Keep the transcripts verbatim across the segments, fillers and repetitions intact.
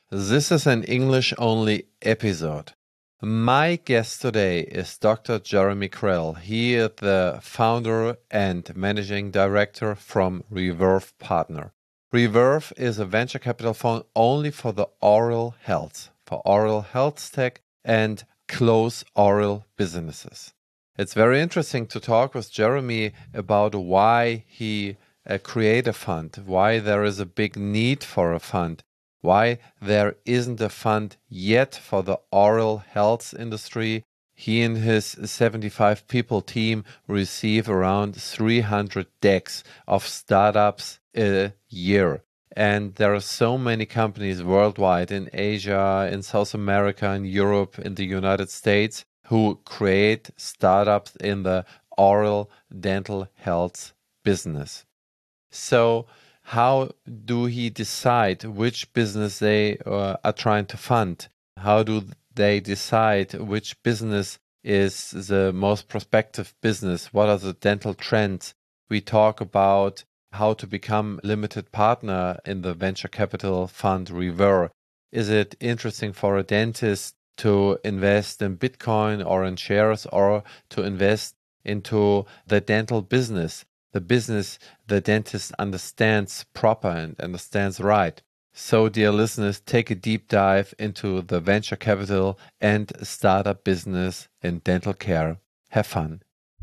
This is an English-only episode. My guest today is Doctor Jeremy Krell. He is the founder and managing director from Reverve Partner. Reverve is a venture capital fund only for the oral health, for oral health tech and close oral businesses. It's very interesting to talk with Jeremy about why he uh, created a fund, why there is a big need for a fund, why there isn't a fund yet for the oral health industry. He and his seventy-five people team receive around three hundred decks of startups a year. And there are so many companies worldwide in Asia, in South America, in Europe, in the United States who create startups in the oral dental health business. So how do he decide which business they uh, are trying to fund? How do they decide which business is the most prospective business? What are the dental trends? We talk about how to become limited partner in the venture capital fund Reverve. Is it interesting for a dentist to invest in Bitcoin or in shares or to invest into the dental business? The business the dentist understands proper and understands right. So, dear listeners, take a deep dive into the venture capital and startup business in dental care. Have fun.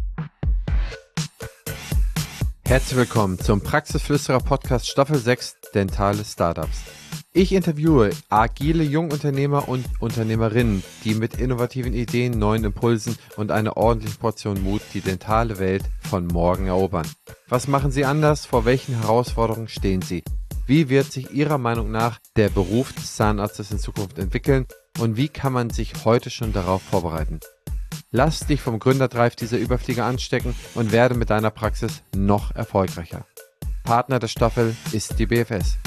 Herzlich willkommen zum Praxisflüsterer Podcast Staffel sechs Dentale Startups. Ich interviewe agile Jungunternehmer und Unternehmerinnen, die mit innovativen Ideen, neuen Impulsen und einer ordentlichen Portion Mut die dentale Welt von morgen erobern. Was machen sie anders? Vor welchen Herausforderungen stehen sie? Wie wird sich Ihrer Meinung nach der Beruf des Zahnarztes in Zukunft entwickeln? Und wie kann man sich heute schon darauf vorbereiten? Lass dich vom Gründerdrive dieser Überflieger anstecken und werde mit deiner Praxis noch erfolgreicher. Partner der Staffel ist die B F S.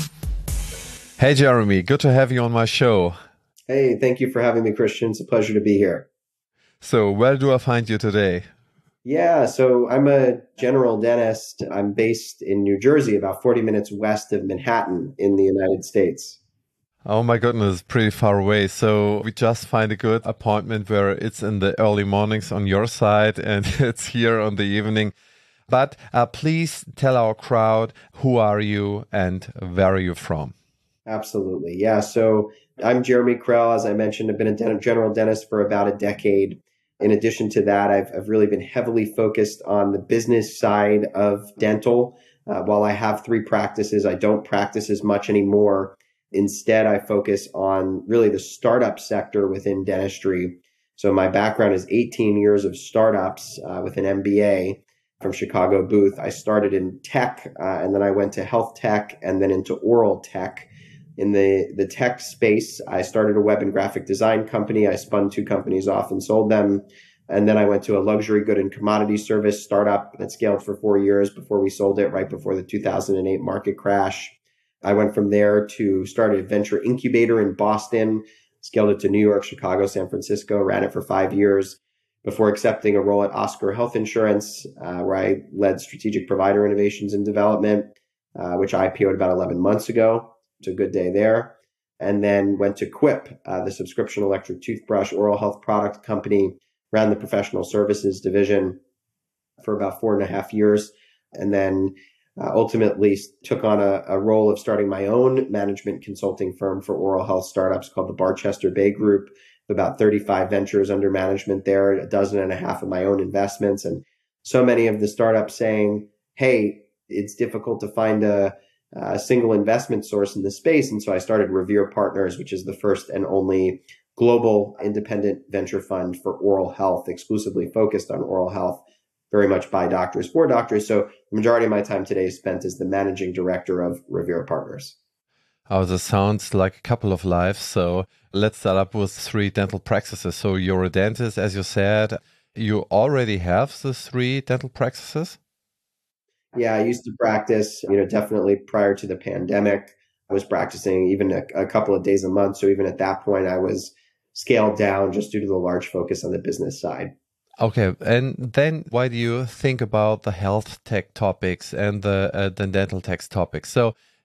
Hey, Jeremy, good to have you on my show. Hey, thank you for having me, Christian. It's a pleasure to be here. So, where do I find you today? Yeah, so I'm a general dentist. I'm based in New Jersey, about forty minutes west of Manhattan in the United States. Oh my goodness, pretty far away. So we just find a good appointment where it's in the early mornings on your side and it's here on the evening. But uh, please tell our crowd, who are you and where are you from? Absolutely. Yeah. So I'm Jeremy Krell. As I mentioned, I've been a dent- general dentist for about a decade. In addition to that, I've, I've really been heavily focused on the business side of dental. Uh, while I have three practices, I don't practice as much anymore. Instead, I focus on really the startup sector within dentistry. So my background is eighteen years of startups uh, with an M B A from Chicago Booth. I started in tech uh, and then I went to health tech and then into oral tech. In the, the tech space, I started a web and graphic design company. I spun two companies off and sold them. And then I went to a luxury good and commodity service startup that scaled for four years before we sold it right before the two thousand eight market crash. I went from there to start a venture incubator in Boston, scaled it to New York, Chicago, San Francisco, ran it for five years before accepting a role at Oscar Health Insurance, uh, where I led strategic provider innovations and development, uh, which I I P O'd about eleven months ago. It's a good day there. And then went to Quip, uh, the subscription electric toothbrush oral health product company, ran the professional services division for about four and a half years. And then uh, ultimately took on a, a role of starting my own management consulting firm for oral health startups called the Barchester Bay Group, with about thirty-five ventures under management there, a dozen and a half of my own investments. And so many of the startups saying, hey, it's difficult to find a a single investment source in the space. And so I started Revere Partners, which is the first and only global independent venture fund for oral health, exclusively focused on oral health, very much by doctors for doctors. So the majority of my time today is spent as the managing director of Revere Partners. Oh, this sounds like a couple of lives. So let's start up with three dental practices. So you're a dentist, as you said. You already have the three dental practices? Yeah, I used to practice, you know, definitely prior to the pandemic. I was practicing even a, a couple of days a month. So even at that point, I was scaled down just due to the large focus on the business side. Okay. And then why do you think about the health tech topics and the, uh, the dental tech topics? So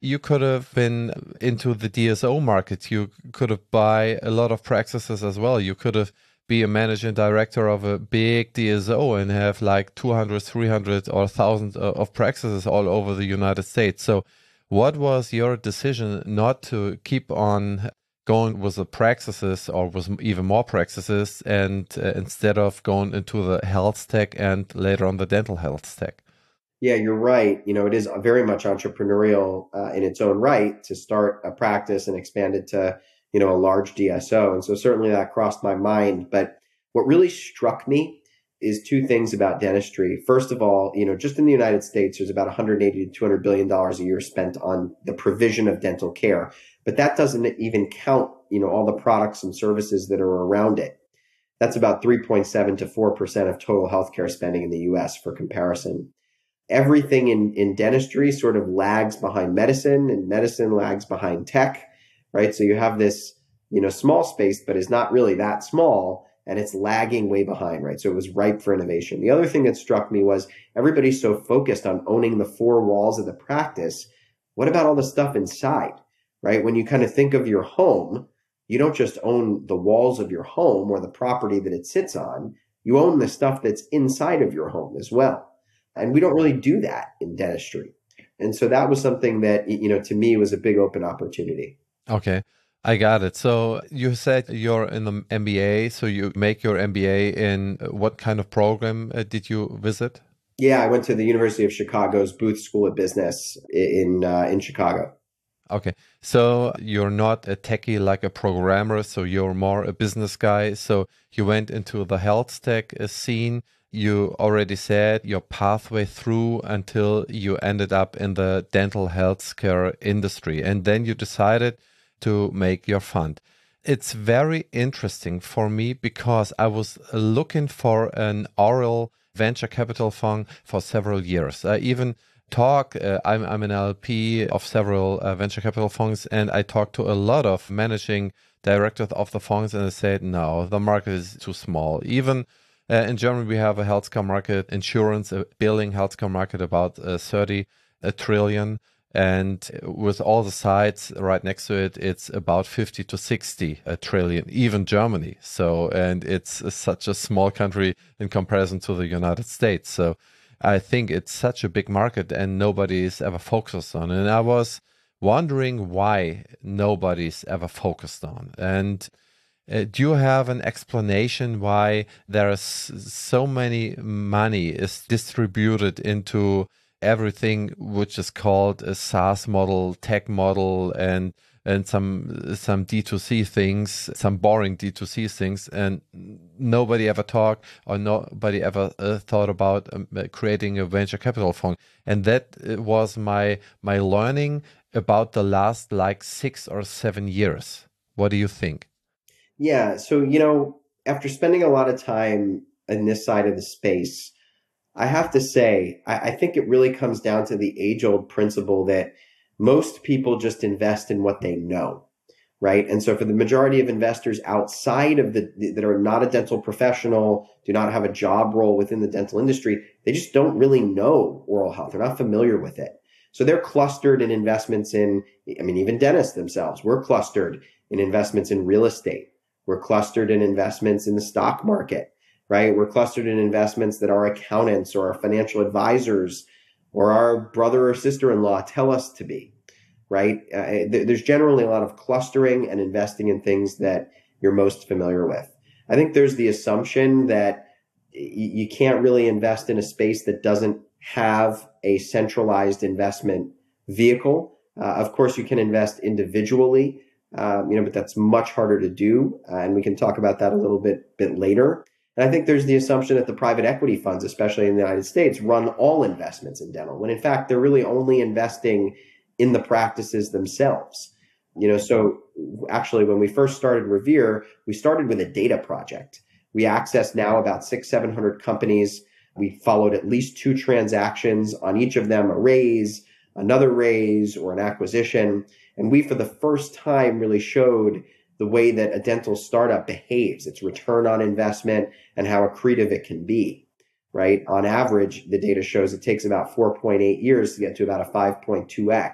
you could have been into the D S O market. You could have buy a lot of practices as well. You could have be a managing director of a big D S O and have like two hundred, three hundred or one thousand of practices all over the United States. So what was your decision not to keep on going with the practices or with even more practices and uh, instead of going into the health tech and later on the dental health tech? Yeah, you're right. You know, it is very much entrepreneurial uh, in its own right to start a practice and expand it to, you know, a large D S O. And so certainly that crossed my mind. But what really struck me is two things about dentistry. First of all, you know, just in the United States, there's about one hundred eighty to two hundred billion dollars a year spent on the provision of dental care. But that doesn't even count, you know, all the products and services that are around it. That's about three point seven to four percent of total healthcare spending in the U S for comparison. Everything in, in dentistry sort of lags behind medicine, and medicine lags behind tech, right? So you have this, you know, small space, but is not really that small, and it's lagging way behind, right? So it was ripe for innovation. The other thing that struck me was everybody's so focused on owning the four walls of the practice. What about all the stuff inside, right? When you kind of think of your home, you don't just own the walls of your home or the property that it sits on. You own the stuff that's inside of your home as well. And we don't really do that in dentistry. And so that was something that, you know, to me was a big open opportunity. Okay, I got it. So you said you're in the M B A, so you make your M B A in what kind of program uh, did you visit? Yeah, I went to the University of Chicago's Booth School of Business in uh, in Chicago. Okay, so you're not a techie like a programmer, so you're more a business guy. So you went into the health tech uh, scene. You already said your pathway through until you ended up in the dental healthcare industry. And then you decided to make your fund. It's very interesting for me because I was looking for an oral venture capital fund for several years. I even talk, uh, I'm, I'm an L P of several uh, venture capital funds, and I talked to a lot of managing directors of the funds, and they said, no, the market is too small. Even Uh, in Germany, we have a healthcare market, insurance, a billing healthcare market about uh, thirty a trillion. And with all the sites right next to it, it's about fifty to sixty a trillion, even Germany. So, and it's uh, such a small country in comparison to the United States. So I think it's such a big market and nobody's ever focused on it. And I was wondering why nobody's ever focused on. And Uh, do you have an explanation why there is so many money is distributed into everything which is called a SaaS model, tech model, and and some some D two C things, some boring D two C things, and nobody ever talked or nobody ever uh, thought about um, creating a venture capital fund? And that uh, was my my learning about the last like six or seven years. What do you think? Yeah. So, you know, after spending a lot of time in this side of the space, I have to say, I, I think it really comes down to the age old principle that most people just invest in what they know, right? And so for the majority of investors outside of the, that are not a dental professional, do not have a job role within the dental industry, they just don't really know oral health. They're not familiar with it. So they're clustered in investments in, I mean, even dentists themselves, we're clustered in investments in real estate. We're clustered in investments in the stock market, right? We're clustered in investments that our accountants or our financial advisors or our brother or sister-in-law tell us to be, right? Uh, th- there's generally a lot of clustering and investing in things that you're most familiar with. I think there's the assumption that y- you can't really invest in a space that doesn't have a centralized investment vehicle. Uh, of course, you can invest individually, Um, you know, but that's much harder to do. Uh, and we can talk about that a little bit, bit later. And I think there's the assumption that the private equity funds, especially in the United States, run all investments in dental, when in fact, they're really only investing in the practices themselves. You know, so actually, when we first started Revere, we started with a data project. We accessed now about six, seven hundred companies. We followed at least two transactions on each of them, a raise, another raise, or an acquisition. And we, for the first time, really showed the way that a dental startup behaves, its return on investment, and how accretive it can be, right? On average, the data shows it takes about four point eight years to get to about a five point two x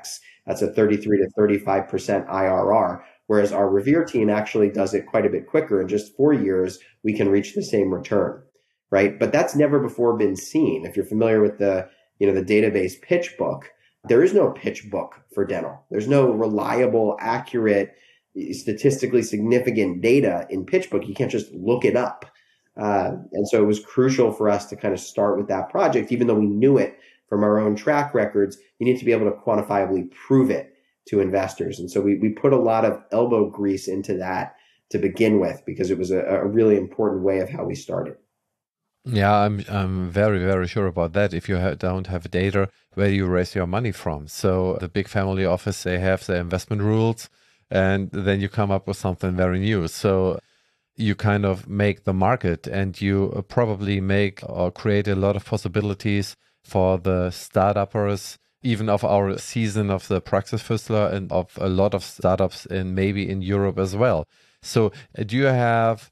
That's a thirty-three to thirty-five percent I R R. Whereas our Revere team actually does it quite a bit quicker. In just four years, we can reach the same return, right? But that's never before been seen. If you're familiar with the, you know, the database PitchBook, there is no pitch book for dental. There's no reliable, accurate, statistically significant data in PitchBook. You can't just look it up. Uh, and so it was crucial for us to kind of start with that project, even though we knew it from our own track records. You need to be able to quantifiably prove it to investors. And so we, we put a lot of elbow grease into that to begin with, because it was a, a really important way of how we started. Yeah, I'm I'm very, very sure about that. If you ha don't have data, where do you raise your money from? So the big family office, they have their investment rules, and then you come up with something very new. So you kind of make the market, and you probably make or create a lot of possibilities for the startuppers, even of our season of the Praxis Fistler and of a lot of startups in maybe in Europe as well. So uh, do you have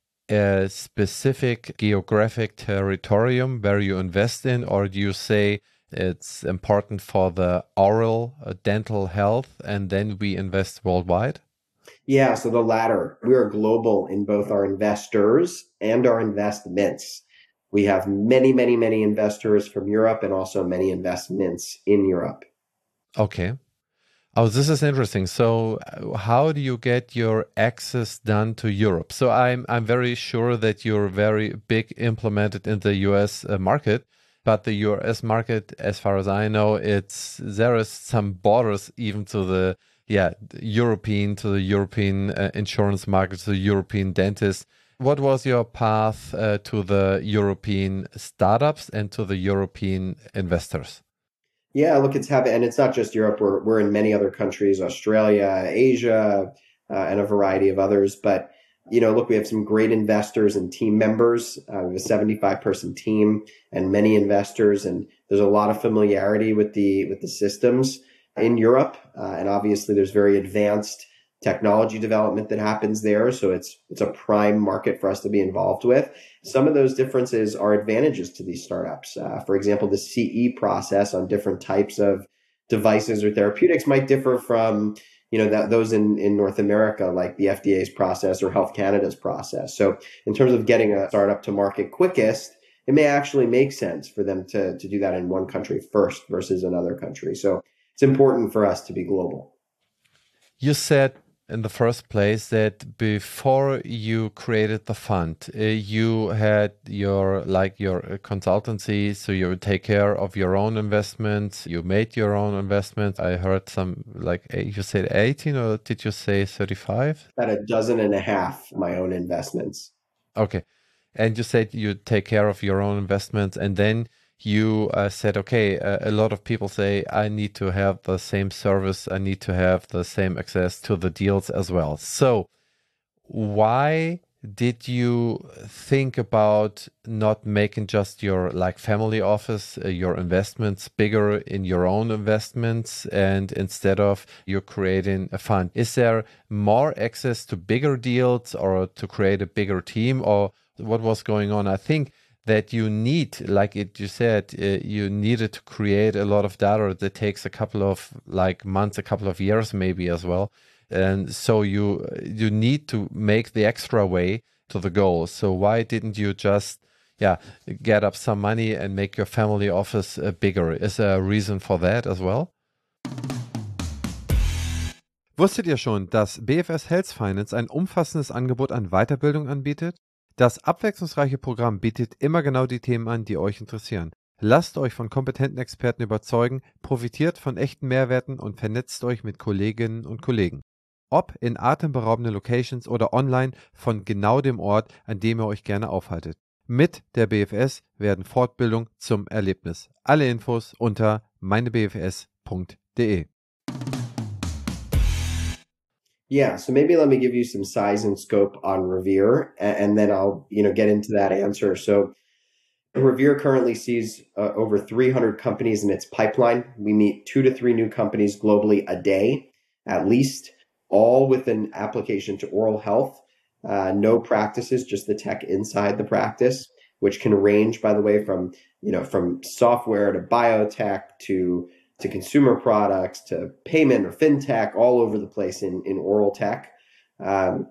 a specific geographic territorium where you invest in, or do you say it's important for the oral uh, dental health and then we invest worldwide? Yeah, so the latter. We are global in both our investors and our investments. We have many, many, many investors from Europe and also many investments in Europe. Okay. Oh, this is interesting. So, uh, how do you get your access done to Europe? So, I'm I'm very sure that you're very big implemented in the U S uh, market, but the U S market, as far as I know, it's there is some borders even to the yeah European to the European uh, insurance market, to the European dentist. What was your path uh, to the European startups and to the European investors? Yeah, look, it's happening, and it's not just Europe. We're we're in many other countries, Australia, Asia, uh, and a variety of others. But you know, look, we have some great investors and team members. Uh, we have a seventy-five person team and many investors, and there's a lot of familiarity with the with the systems in Europe. Uh, and obviously, there's very advanced technology development that happens there. So it's it's a prime market for us to be involved with. Some of those differences are advantages to these startups. Uh, for example, the C E process on different types of devices or therapeutics might differ from, you know, that those in, in North America, like the F D A's process or Health Canada's process. So in terms of getting a startup to market quickest, it may actually make sense for them to, to do that in one country first versus another country. So it's important for us to be global. You said in the first place that before you created the fund, uh, you had your like your uh, consultancy, so you would take care of your own investments. You made your own investments. I heard some like eh, you said eighteen, or did you say thirty-five? About a dozen and a half my own investments. Okay. And you said you take care of your own investments, and then you uh, said, okay, uh, a lot of people say, I need to have the same service, I need to have the same access to the deals as well. So, why did you think about not making just your like family office, uh, your investments bigger in your own investments, and instead of you creating a fund? Is there more access to bigger deals or to create a bigger team, or what was going on? I think that you need, like it you said, uh, you needed to create a lot of data that takes a couple of like months, a couple of years maybe as well. And so you you need to make the extra way to the goal. So why didn't you just yeah get up some money and make your family office uh, bigger? Is there a reason for that as well? Wusstet ihr schon, dass B F S Health Finance ein umfassendes Angebot an Weiterbildung anbietet? Das abwechslungsreiche Programm bietet immer genau die Themen an, die euch interessieren. Lasst euch von kompetenten Experten überzeugen, profitiert von echten Mehrwerten und vernetzt euch mit Kolleginnen und Kollegen. Ob in atemberaubenden Locations oder online von genau dem Ort, an dem ihr euch gerne aufhaltet. Mit der B F S werden Fortbildung zum Erlebnis. Alle Infos unter meine b f s punkt d e. Yeah, so maybe let me give you some size and scope on Revere, and, and then I'll, you know, get into that answer. So Revere currently sees uh, over three hundred companies in its pipeline. We meet two to three new companies globally a day, at least, all with an application to oral health. Uh, no practices, just the tech inside the practice, which can range, by the way, from, you know, from software to biotech to to consumer products, to payment or fintech, all over the place in, in oral tech. Um,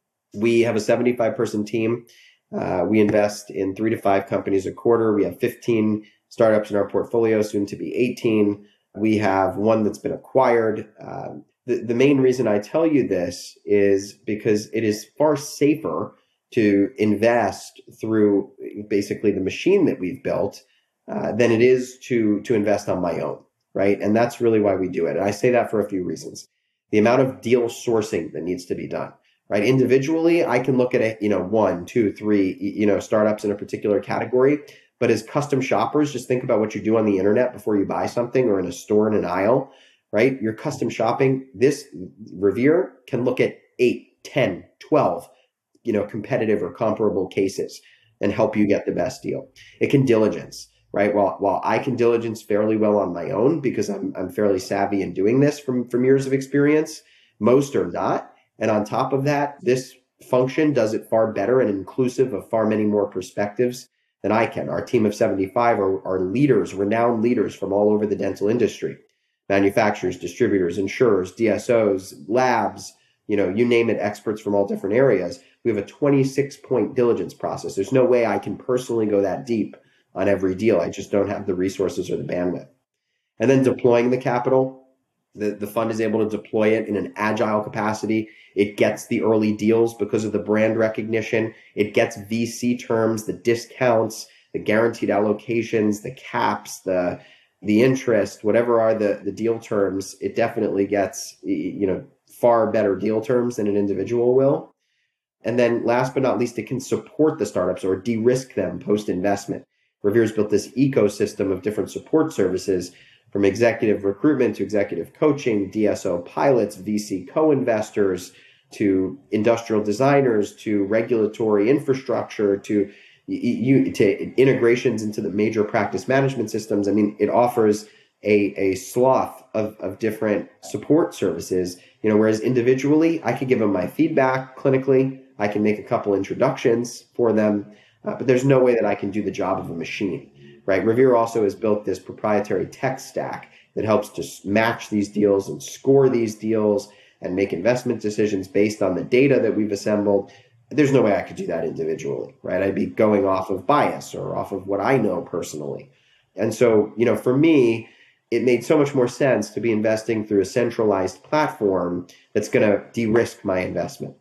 we have a seventy-five person team. Uh, we invest in three to five companies a quarter. We have fifteen startups in our portfolio, soon to be eighteen. We have one that's been acquired. Um, the, the main reason I tell you this is because it is far safer to invest through basically the machine that we've built uh, than it is to, to invest on my own, right? And that's really why we do it. And I say that for a few reasons. The amount of deal sourcing that needs to be done, right? Individually, I can look at it, you know, one, two, three, you know, startups in a particular category. But as custom shoppers, just think about what you do on the internet before you buy something or in a store in an aisle, right? You're custom shopping. This Revere can look at eight, ten, twelve, you know, competitive or comparable cases and help you get the best deal. It can diligence, right? While, while I can diligence fairly well on my own because I'm, I'm fairly savvy in doing this from, from years of experience, most are not. And on top of that, this function does it far better and inclusive of far many more perspectives than I can. Our team of seventy-five are, are leaders, renowned leaders from all over the dental industry, manufacturers, distributors, insurers, D S Os, labs, you know, you name it, experts from all different areas. We have a twenty-six point diligence process. There's no way I can personally go that deep on every deal. I just don't have the resources or the bandwidth. And then deploying the capital, the, the fund is able to deploy it in an agile capacity. It gets the early deals because of the brand recognition. It gets V C terms, the discounts, the guaranteed allocations, the caps, the the interest, whatever are the, the deal terms. It definitely gets, you know, far better deal terms than an individual will. And then last but not least, it can support the startups or de-risk them post-investment. Revere's built this ecosystem of different support services, from executive recruitment to executive coaching, D S O pilots, V C co-investors, to industrial designers, to regulatory infrastructure, to you to integrations into the major practice management systems. I mean, it offers a, a swath of, of different support services, you know, whereas individually, I could give them my feedback clinically. I can make a couple introductions for them, uh, but there's no way that I can do the job of a machine. Right. Revere also has built this proprietary tech stack that helps to match these deals and score these deals and make investment decisions based on the data that we've assembled. There's no way I could do that individually, right? I'd be going off of bias or off of what I know personally. And so, you know, for me, it made so much more sense to be investing through a centralized platform that's going to de-risk my investment.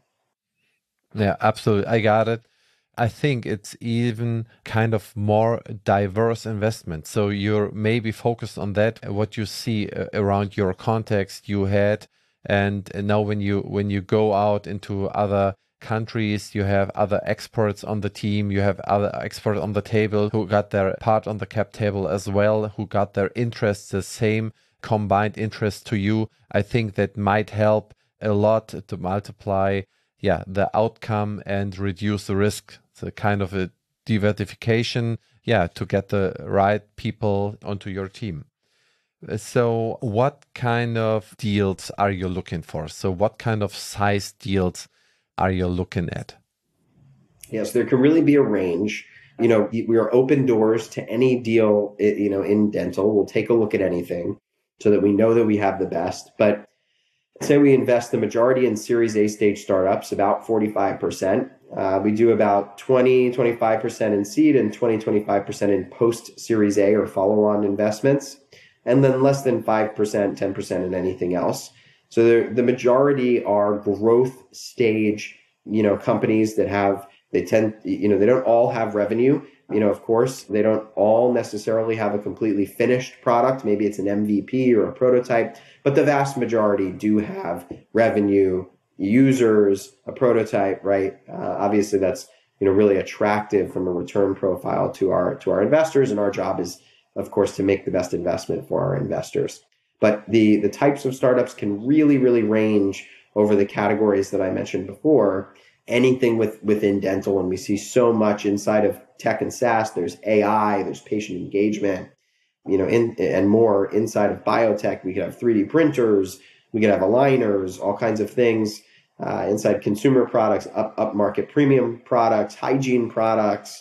Yeah, absolutely. I got it. I think it's even kind of more diverse investment. So you're maybe focused on that, what you see around your context you had. And now when you when you go out into other countries, you have other experts on the team, you have other experts on the table who got their part on the cap table as well, who got their interests, the same combined interests to you. I think that might help a lot to multiply yeah, the outcome and reduce the risk. So kind of a diversification, yeah, to get the right people onto your team. So what kind of deals are you looking for? So what kind of size deals are you looking at? Yes, there can really be a range. You know, we are open doors to any deal, you know, in dental. We'll take a look at anything so that we know that we have the best. But say we invest the majority in Series A stage startups, about forty-five percent. Uh, we do about twenty, twenty-five percent in seed and twenty, twenty-five percent in post Series A or follow-on investments, and then less than five percent, ten percent in anything else. So the majority are growth stage, you know, companies that have, they tend, you know, they don't all have revenue. You know, of course, they don't all necessarily have a completely finished product. Maybe it's an M V P or a prototype, but the vast majority do have revenue, users, a prototype, right? Uh, obviously, that's, you know, really attractive from a return profile to our to our investors, and our job is, of course, to make the best investment for our investors. But the the types of startups can really, really range over the categories that I mentioned before. Anything with within dental, and we see so much inside of tech and SaaS. There's A I, there's patient engagement, you know, in, and more inside of biotech. We could have three D printers, we could have aligners, all kinds of things uh, inside consumer products, up up market premium products, hygiene products,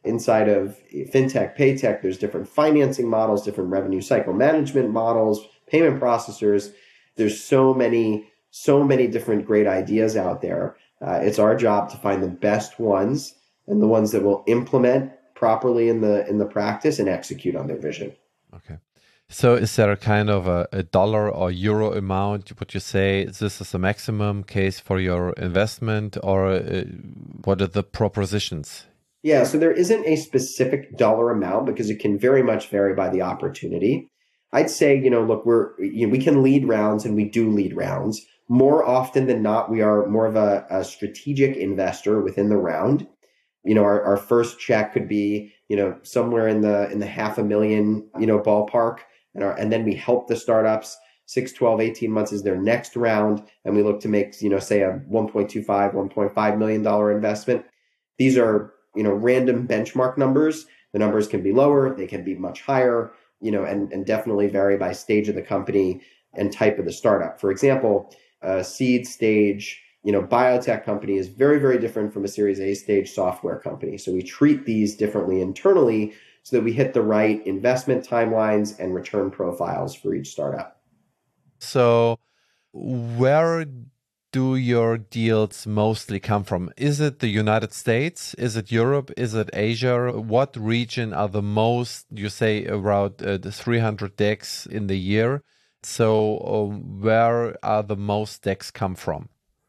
inside of fintech, paytech, there's different financing models, different revenue cycle management models, payment processors. There's so many, so many different great ideas out there. Uh, it's our job to find the best ones and the ones that will implement properly in the in the practice and execute on their vision. Okay. So is there a kind of a, a dollar or euro amount? Would you say this is a maximum case for your investment, or uh, what are the propositions? Yeah, so there isn't a specific dollar amount because it can very much vary by the opportunity. I'd say, you know, look, we're you know, we can lead rounds and we do lead rounds. More often than not, we are more of a, a strategic investor within the round. You know, our, our first check could be, you know, somewhere in the in the half a million, you know, ballpark. And our and then we help the startups. Six, twelve, eighteen months is their next round. And we look to make, you know, say a one point two five, one point five million dollar investment. These are, you know, random benchmark numbers. The numbers can be lower, they can be much higher, you know, and, and definitely vary by stage of the company and type of the startup. For example, a seed stage, you know, biotech company is very, very different from a Series A stage software company. So we treat these differently internally so that we hit the right investment timelines and return profiles for each startup. So where do your deals mostly come from? Is it the United States? Is it Europe? Is it Asia? What region are the most, you say, around uh, the three hundred decks in the year? So um, where are the most decks come from?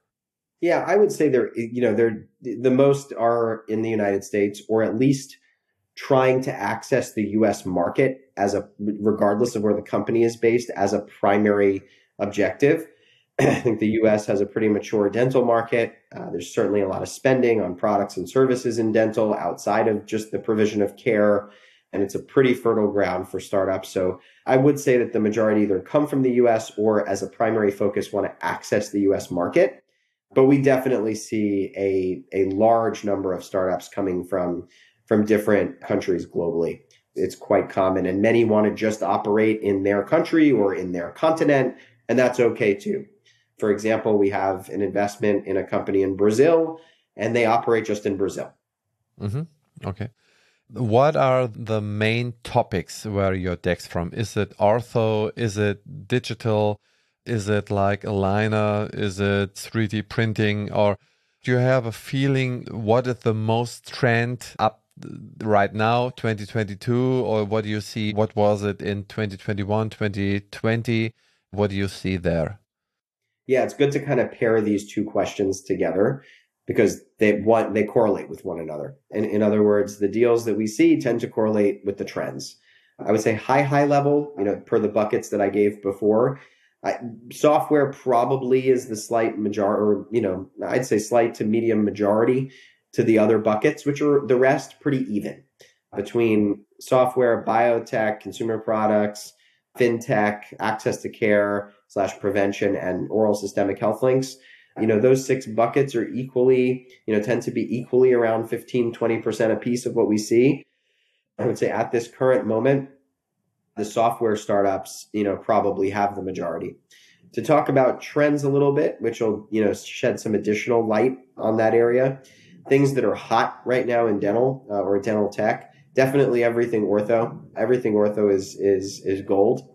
Yeah, I would say they're, you know, they're the most are in the United States, or at least trying to access the U S market as a, regardless of where the company is based, as a primary objective. I think the U S has a pretty mature dental market. Uh, there's certainly a lot of spending on products and services in dental outside of just the provision of care. And it's a pretty fertile ground for startups. So I would say that the majority either come from the U S or as a primary focus want to access the U S market. But we definitely see a, a large number of startups coming from, from different countries globally. It's quite common. And many want to just operate in their country or in their continent. And that's okay too. For example, we have an investment in a company in Brazil, and they operate just in Brazil. Mm-hmm. Okay. What are the main topics where your decks from? Is it ortho? Is it digital? Is it like aligner? Is it three D printing? Or do you have a feeling what is the most trend up right now, twenty twenty-two? Or what do you see? What was it in twenty twenty-one, twenty twenty? What do you see there? Yeah, it's good to kind of pair these two questions together because they one they correlate with one another. And in other words, the deals that we see tend to correlate with the trends. I would say high, high level, you know, per the buckets that I gave before. I, software probably is the slight majority, or, you know, I'd say slight to medium majority to the other buckets, which are the rest pretty even between software, biotech, consumer products, fintech, access to care slash prevention, and oral systemic health links. You know, those six buckets are equally, you know, tend to be equally around fifteen, twenty percent a piece of what we see. I would say at this current moment, the software startups, you know, probably have the majority. To talk about trends a little bit, which will, you know, shed some additional light on that area, things that are hot right now in dental uh, or dental tech, definitely everything ortho. Everything ortho is is is gold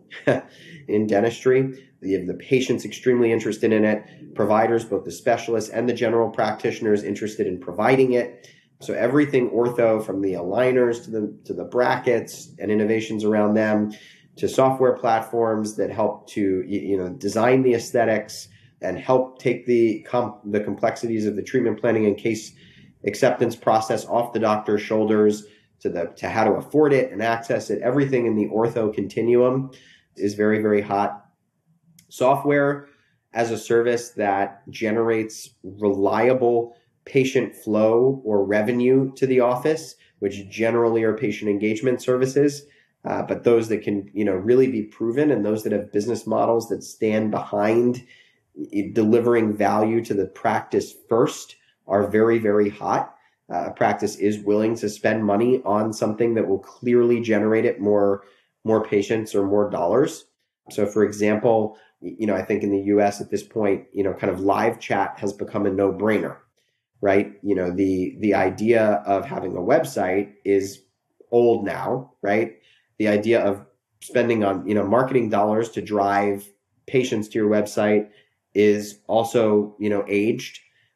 in dentistry. You have the patients extremely interested in it, providers, both the specialists and the general practitioners interested in providing it. So everything ortho, from the aligners to the to the brackets and innovations around them, to software platforms that help to, you know, design the aesthetics and help take the com- the complexities of the treatment planning and case acceptance process off the doctor's shoulders, to the to how to afford it and access it. Everything in the ortho continuum is very, very hot. Software as a service that generates reliable patient flow or revenue to the office, which generally are patient engagement services, uh, but those that can, you know, really be proven, and those that have business models that stand behind delivering value to the practice first are very, very hot. Uh, a practice is willing to spend money on something that will clearly generate it more, more patients or more dollars. So, for example, you know, I think in the U S at this point, you know, kind of live chat has become a no-brainer. right? You know, the the idea of having a website is old now, right? The idea of spending on, you know, marketing dollars to drive patients to your website is also, you know, aged.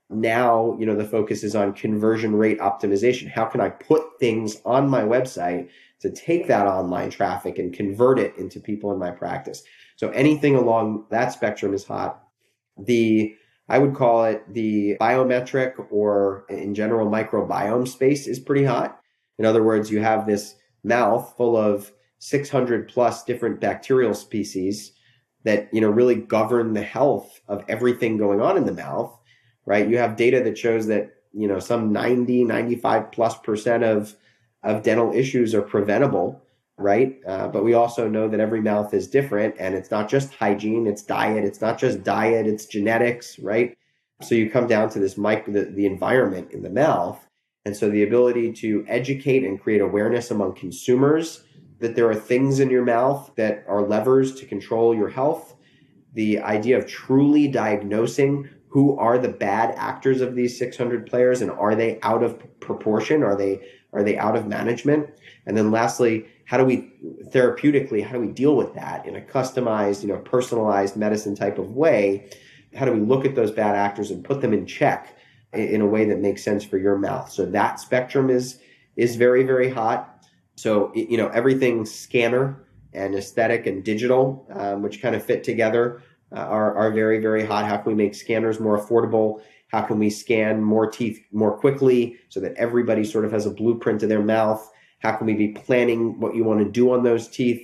Now, you know, the focus is on conversion rate optimization. How can I put things on my website to take that online traffic and convert it into people in my practice? So anything along that spectrum is hot. The I would call it the biometric, or in general microbiome space, is pretty hot. In other words, you have this mouth full of six hundred plus different bacterial species that, you know, really govern the health of everything going on in the mouth, right? You have data that shows that, you know, some ninety, ninety-five plus percent of, of dental issues are preventable, right? Uh, but we also know that every mouth is different, and it's not just hygiene, it's diet. It's not just diet, it's genetics, right? So you come down to this mic, the, the environment in the mouth. And so the ability to educate and create awareness among consumers that there are things in your mouth that are levers to control your health. The idea of truly diagnosing who are the bad actors of these six hundred players, and are they out of proportion? Are they are they out of management? And then lastly, how do we therapeutically, how do we deal with that in a customized, you know, personalized medicine type of way? How do we look at those bad actors and put them in check in a way that makes sense for your mouth? So that spectrum is is very, very hot. So, you know, everything scanner and aesthetic and digital, um, which kind of fit together, uh, are, are very, very hot. How can we make scanners more affordable? How can we scan more teeth more quickly so that everybody sort of has a blueprint of their mouth? How can we be planning what you want to do on those teeth,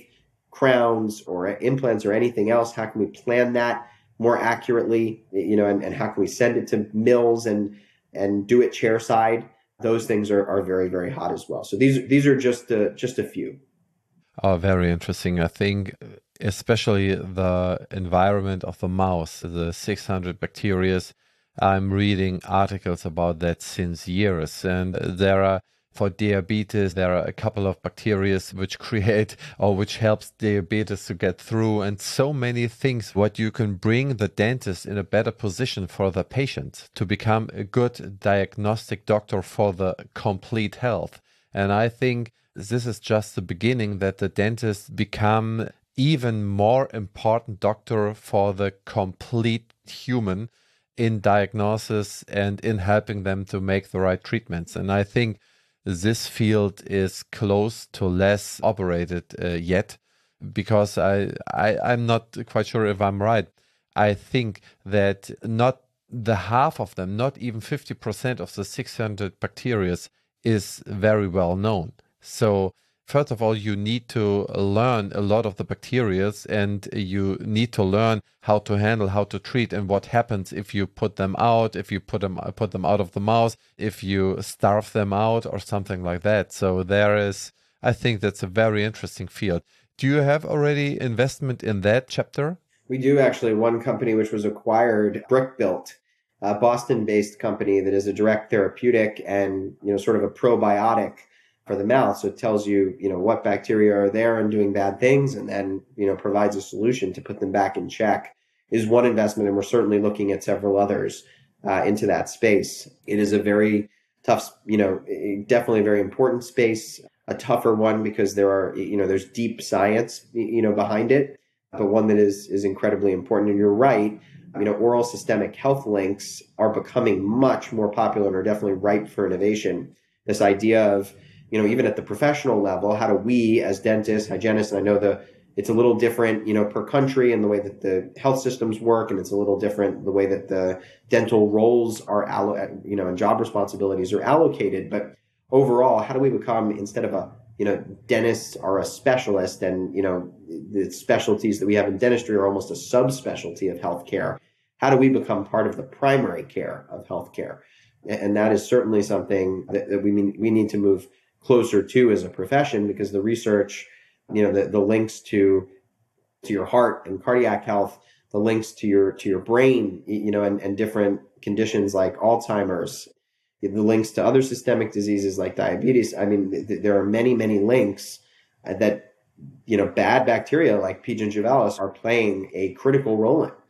crowns or implants or anything else? How can we plan that more accurately, you know, and, and how can we send it to mills and and do it chairside? Those things are, are very, very hot as well. So these these are just a, just a few. Oh, very interesting. I think especially the environment of the mouse, the six hundred bacteria. I'm reading articles about that since years, and there are, for diabetes, there are a couple of bacteria which create or which helps diabetes to get through, and so many things what you can bring the dentist in a better position for the patient to become a good diagnostic doctor for the complete health. And I think this is just the beginning, that the dentists become even more important doctor for the complete human in diagnosis and in helping them to make the right treatments. And I think this field is close to less operated uh, yet, because I, I, I'm not quite sure if I'm right. I think that not the half of them, not even fifty percent of the six hundred bacteria is very well known. So first of all, you need to learn a lot of the bacteria, and you need to learn how to handle, how to treat, and what happens if you put them out, if you put them put them out of the mouth, if you starve them out or something like that. So there is, I think that's a very interesting field. Do you have already investment in that chapter? We do actually. One company which was acquired, Brickbuilt, a Boston-based company that is a direct therapeutic and, you know, sort of a probiotic for the mouth. So it tells you, you know, what bacteria are there and doing bad things, and then, you know, provides a solution to put them back in check, is one investment. And we're certainly looking at several others uh, into that space. It is a very tough, you know, definitely a very important space, a tougher one because there are, you know, there's deep science, you know, behind it, but one that is, is incredibly important. And you're right. You know, oral systemic health links are becoming much more popular and are definitely ripe for innovation. This idea of, you know, even at the professional level, how do we as dentists, hygienists, and I know the it's a little different, you know, per country and the way that the health systems work, and it's a little different the way that the dental roles are, allo- you know, and job responsibilities are allocated. But overall, how do we become, instead of a, you know, dentists are a specialist, and, you know, the specialties that we have in dentistry are almost a subspecialty of healthcare. How do we become part of the primary care of healthcare? And that is certainly something that, that we mean, we need to move closer to as a profession, because the research, you know, the, the links to to your heart and cardiac health, the links to your to your brain, you know, and, and different conditions like Alzheimer's, the links to other systemic diseases like diabetes. I mean, th- there are many, many links that, you know, bad bacteria like P. gingivalis are playing a critical role in.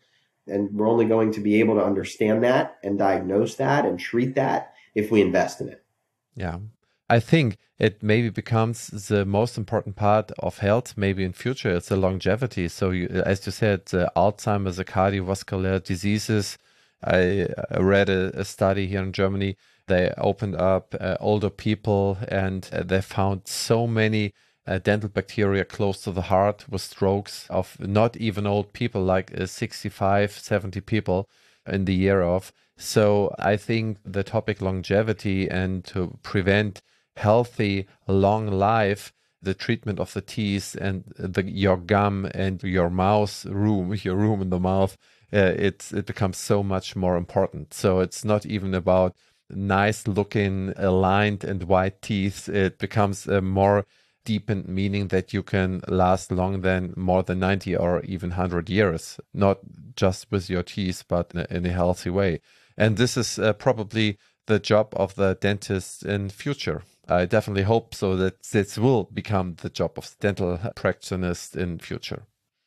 And we're only going to be able to understand that and diagnose that and treat that if we invest in it. Yeah. I think it maybe becomes the most important part of health, maybe in future, it's the longevity. So you, as you said, the Alzheimer's, the cardiovascular diseases. I read a, a study here in Germany. They opened up uh, older people and uh, they found so many uh, dental bacteria close to the heart with strokes of not even old people, like uh, sixty-five, seventy people in the year of. So I think the topic longevity and to prevent healthy, long life, the treatment of the teeth and the, your gum and your mouth room, your room in the mouth, uh, it's, it becomes so much more important. So it's not even about nice looking, aligned and white teeth. It becomes a more deepened meaning that you can last longer than more than ninety or even one hundred years, not just with your teeth, but in a, in a healthy way. And this is uh, probably the job of the dentist in future. I definitely hope so that this will become the job of dental practitioners in future.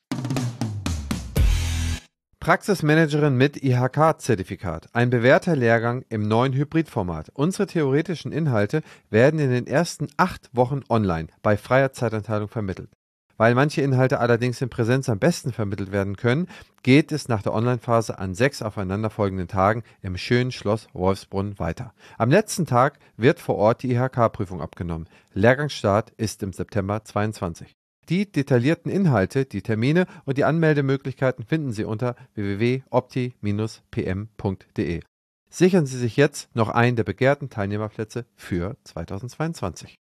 Praxismanagerin mit I H K-Zertifikat. Ein bewährter Lehrgang im neuen Hybridformat. Unsere theoretischen Inhalte werden in den ersten acht Wochen online bei freier Zeitanteilung vermittelt. Weil manche Inhalte allerdings in Präsenz am besten vermittelt werden können, geht es nach der Online-Phase an sechs aufeinanderfolgenden Tagen im schönen Schloss Wolfsbrunn weiter. Am letzten Tag wird vor Ort die I H K-Prüfung abgenommen. Lehrgangsstart ist im September zweiundzwanzig. Die detaillierten Inhalte, die Termine und die Anmeldemöglichkeiten finden Sie unter w w w punkt opti Bindestrich p m punkt d e. Sichern Sie sich jetzt noch einen der begehrten Teilnehmerplätze für zweitausendzweiundzwanzig.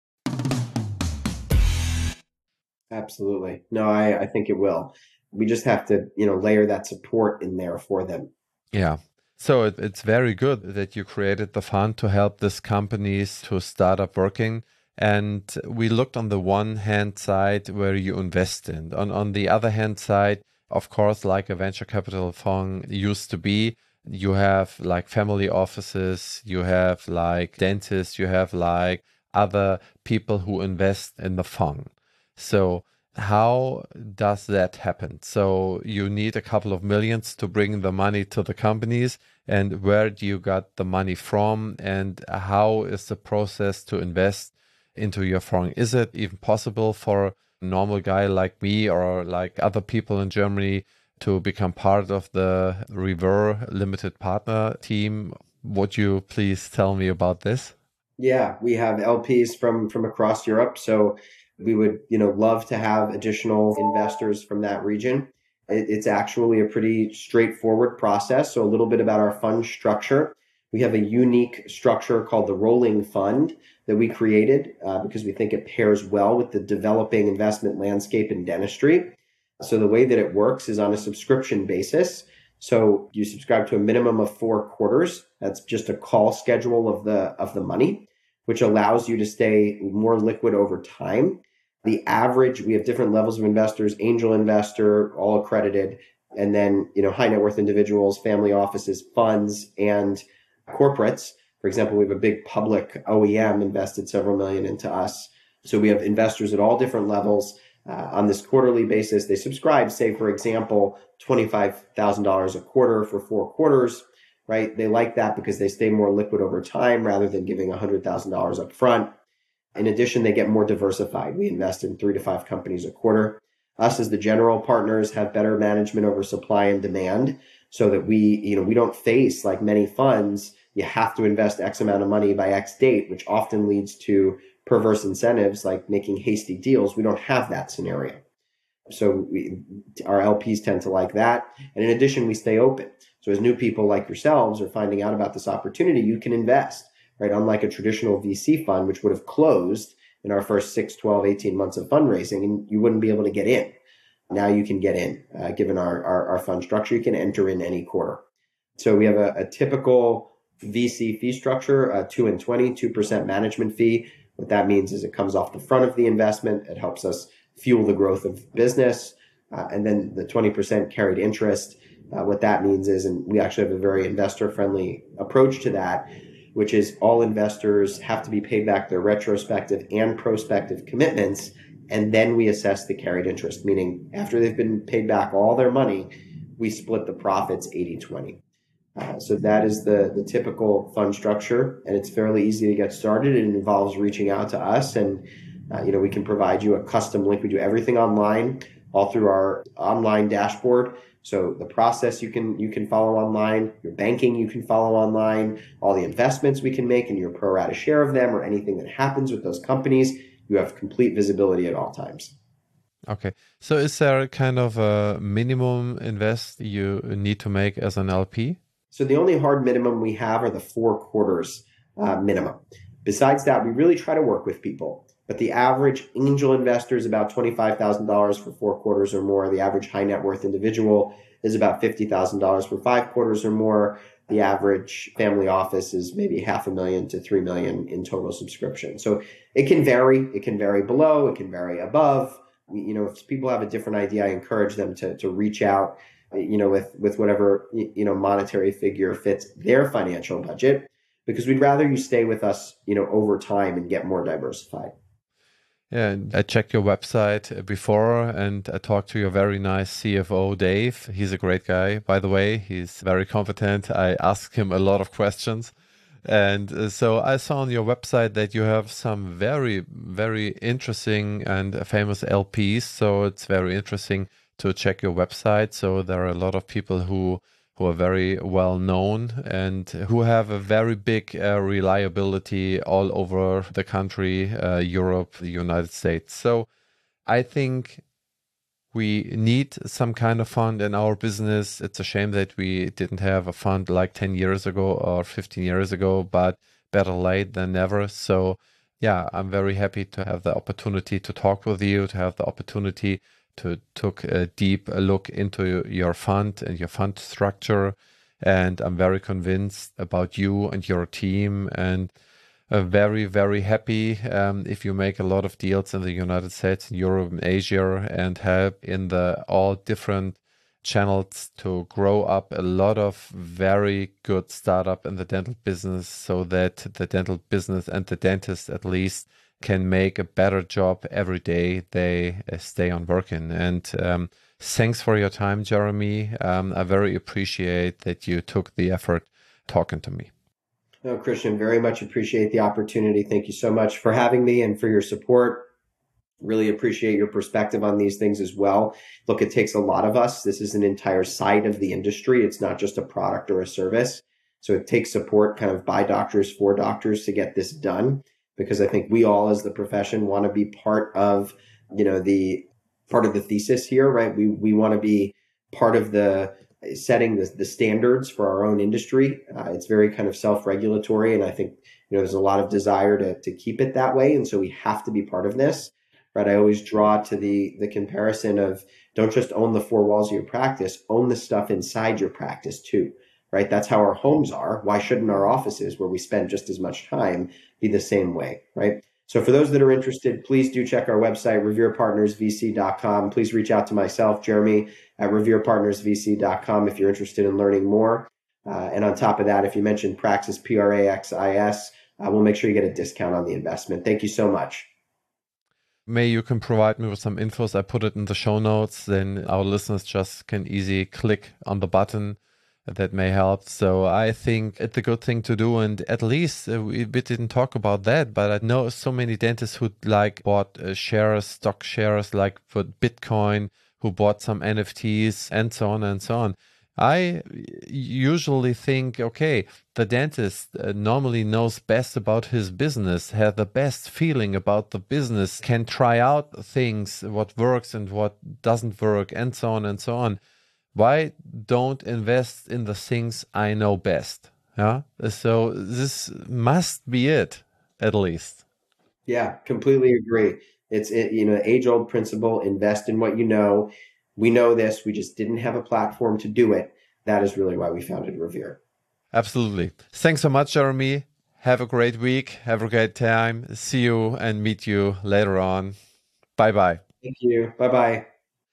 Absolutely. No, I, I think it will. We just have to, you know, layer that support in there for them. Yeah. So it, it's very good that you created the fund to help these companies to start up working. And we looked on the one hand side where you invest in. On, on the other hand side, of course, like a venture capital fund used to be, you have like family offices, you have like dentists, you have like other people who invest in the fund. So how does that happen? So you need a couple of millions to bring the money to the companies. And where do you got the money from? And how is the process to invest into your fund? Is it even possible for a normal guy like me or like other people in Germany to become part of the Rever Limited Partner team? Would you please tell me about this? Yeah, we have L Ps from from across Europe. So we would, you know, love to have additional investors from that region. It, it's actually a pretty straightforward process. So a little bit about our fund structure. We have a unique structure called the Rolling Fund that we created uh, because we think it pairs well with the developing investment landscape in dentistry. So the way that it works is on a subscription basis. So you subscribe to a minimum of four quarters. That's just a call schedule of the of the money, which allows you to stay more liquid over time. The average, we have different levels of investors, angel investor, all accredited, and then, you know, high net worth individuals, family offices, funds, and corporates. For example, we have a big public O E M invested several million into us. So we have investors at all different levels. Uh, on this quarterly basis, they subscribe, say, for example, twenty-five thousand dollars a quarter for four quarters, right? They like that because they stay more liquid over time rather than giving one hundred thousand dollars up front. In addition, they get more diversified. We invest in three to five companies a quarter. Us as the general partners have better management over supply and demand so that we, you know, we don't face like many funds. You have to invest X amount of money by X date, which often leads to perverse incentives like making hasty deals. We don't have that scenario. So we, our L Ps tend to like that. And in addition, we stay open. So as new people like yourselves are finding out about this opportunity, you can invest, right? Unlike a traditional V C fund, which would have closed in our first six, twelve, eighteen months of fundraising, and you wouldn't be able to get in. Now you can get in, uh, given our, our, our fund structure, you can enter in any quarter. So we have a, a typical V C fee structure, uh, two and twenty, two percent management fee. What that means is it comes off the front of the investment. It helps us fuel the growth of business. Uh, and then the twenty percent carried interest. Uh, what that means is, and we actually have a very investor-friendly approach to that, which is all investors have to be paid back their retrospective and prospective commitments, and then we assess the carried interest, meaning after they've been paid back all their money, we split the profits eighty twenty. Uh, so that is the, the typical fund structure, and it's fairly easy to get started. It involves reaching out to us, and uh, you know, we can provide you a custom link. We do everything online, all through our online dashboard. So the process you can you can follow online, your banking you can follow online, all the investments we can make and your pro rata share of them, or anything that happens with those companies, you have complete visibility at all times. Okay. So is there a kind of a minimum invest you need to make as an L P? So the only hard minimum we have are the four quarters uh, minimum. Besides that, we really try to work with people. But the average angel investor is about twenty-five thousand dollars for four quarters or more. The average high net worth individual is about fifty thousand dollars for five quarters or more. The average family office is maybe half a million to three million in total subscription. So it can vary. It can vary below. It can vary above. You know, if people have a different idea, I encourage them to, to reach out, you know, with, with whatever, you know, monetary figure fits their financial budget, because we'd rather you stay with us, you know, over time and get more diversified. Yeah, I checked your website before and I talked to your very nice C F O, Dave. He's a great guy, by the way. He's very competent. I asked him a lot of questions. And uh, so I saw on your website that you have some very, very interesting and famous L Ps. So it's very interesting to check your website. So there are a lot of people who who are very well known and who have a very big uh, reliability all over the country, uh, Europe, the United States. So I think we need some kind of fund in our business. It's a shame that we didn't have a fund like ten years ago or fifteen years ago, but better late than never. So yeah, I'm very happy to have the opportunity to talk with you, to have the opportunity to take a deep look into your fund and your fund structure. And I'm very convinced about you and your team, and uh, very, very happy um, if you make a lot of deals in the United States, Europe, and Asia, and help in the all different channels to grow up a lot of very good startup in the dental business, so that the dental business and the dentist at least can make a better job every day they uh, stay on working. And um, thanks for your time, Jeremy. Um, I very appreciate that you took the effort talking to me. No, Christian, very much appreciate the opportunity. Thank you so much for having me and for your support. Really appreciate your perspective on these things as well. Look, it takes a lot of us. This is an entire side of the industry. It's not just a product or a service. So it takes support kind of by doctors for doctors to get this done, because I think we all as the profession want to be part of, you know, the part of the thesis here, right? We we want to be part of the setting the, the standards for our own industry. Uh, it's very kind of self-regulatory, and I think, you know, there's a lot of desire to to keep it that way, and so we have to be part of this, right? I always draw to the the comparison of, don't just own the four walls of your practice, own the stuff inside your practice too, right? That's how our homes are. Why shouldn't our offices, where we spend just as much time, be the same way, right? So for those that are interested, please do check our website, revere partners v c dot com. Please reach out to myself, Jeremy, at revere partners v c dot com if you're interested in learning more. Uh, and on top of that, if you mention Praxis, P R A X I S, uh, we'll make sure you get a discount on the investment. Thank you so much. May you can provide me with some infos. I put it in the show notes. Then our listeners just can easily click on the button. That may help. So I think it's a good thing to do. And at least uh, we, we didn't talk about that, but I know so many dentists who like bought uh, shares, stock shares, like for Bitcoin, who bought some N F Ts and so on and so on. I usually think, okay, the dentist uh, normally knows best about his business, has the best feeling about the business, can try out things, what works and what doesn't work, and so on and so on. Why don't invest in the things I know best? Yeah. So this must be it, at least. Yeah, completely agree. It's, it, you know, age old principle, invest in what you know. We know this. We just didn't have a platform to do it. That is really why we founded Revere. Absolutely. Thanks so much, Jeremy. Have a great week. Have a great time. See you and meet you later on. Bye-bye. Thank you. Bye-bye.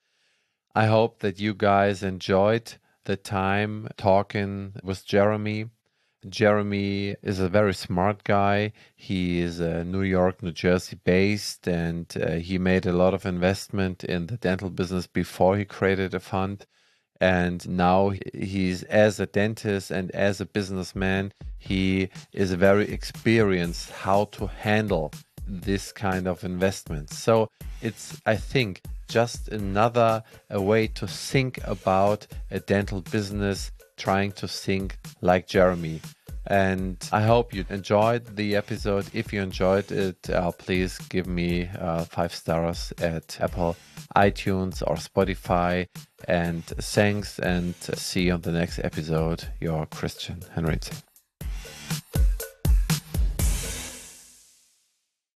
I hope that you guys enjoyed the time talking with Jeremy. Jeremy is a very smart guy. He is uh, New York, New Jersey based, and uh, he made a lot of investment in the dental business before he created a fund. And now he's, as a dentist and as a businessman, he is very experienced how to handle this kind of investments. So it's, I think, just another a way to think about a dental business, trying to think like Jeremy. And I hope you enjoyed the episode. If you enjoyed it, uh, please give me uh, five stars at Apple, iTunes, or Spotify. And thanks, and see you on the next episode. Your Christian Henrizi.